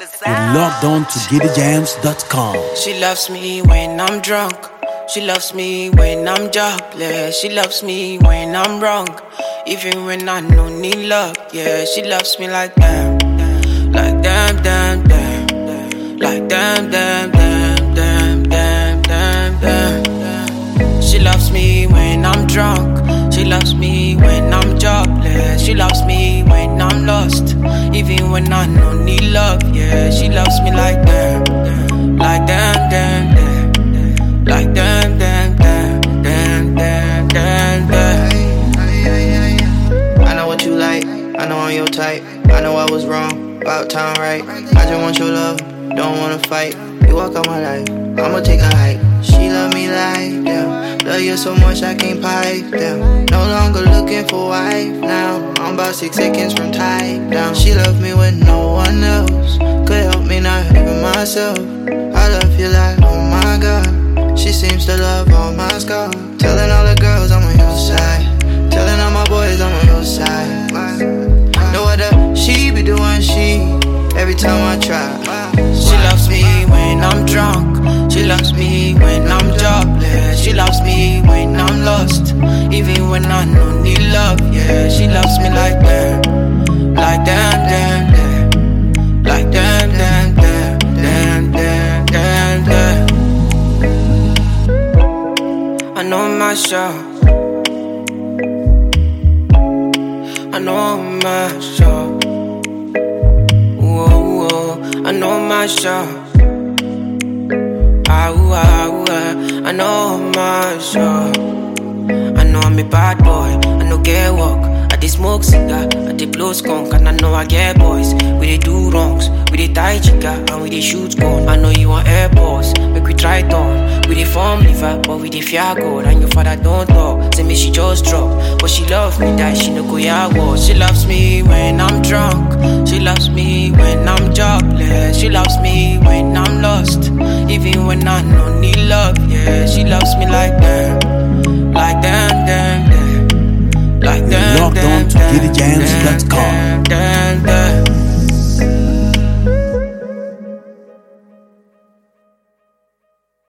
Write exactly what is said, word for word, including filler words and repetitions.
You're logged on to giddy jams dot com. She loves me when I'm drunk. She loves me when I'm jobless. She loves me when I'm wrong, even when I don't need love. Yeah, she loves me like damn, like damn, damn, damn, like damn, damn, damn, damn, damn, damn, damn. She loves me when I'm drunk. She loves me when I'm jobless. She loves me when I'm lost, even when I don't need love. Yeah, she loves me like damn, like damn, damn, damn. Like damn, damn, damn, damn, damn, damn, damn. I know what you like, I know I'm your type. I know I was wrong, about time right. I just want your love, don't wanna fight. You walk out my life, I'ma take a hike. She love me like damn, love you so much I can't pipe down. No longer looking for wife now, I'm about six seconds from tied down. She love me when no one else could help me, not even myself. I love you like, oh my God. She seems to love all my scars. Telling all the girls I'm on your side, telling all my boys I'm on your side. Know what the she be doing, she, every time I try. She loves me when I'm drunk. She loves me when I'm jobless. She loves me when I'm lost, even when I don't need love. Yeah, she loves me like damn, like damn, damn, damn, like damn, damn, damn, damn, damn, damn, damn. I know my show. I know my show. Whoa, whoa. I know my show. Ah, ooh, ah, ooh, ah. I know my show. I know I'm a bad boy. I know get work. I dey smoke cigar. I dey blow skunk. And I know I get boys. We dey do wrongs. We dey tie chica. And we dey shoot gun. I know you want airports. Make we try it on. We dey form liver, but we dey fear God. And your father don't talk, say me she just drop. But she love me, that she no go ya war. She loves me when I'm drunk. She loves me when I'm jobless. She loves me when I'm lost, even when I don't need love. Yeah, she loves me like damn, like damn, damn, damn, like damn, You're logged on to giddy jams dot com. damn, damn, damn.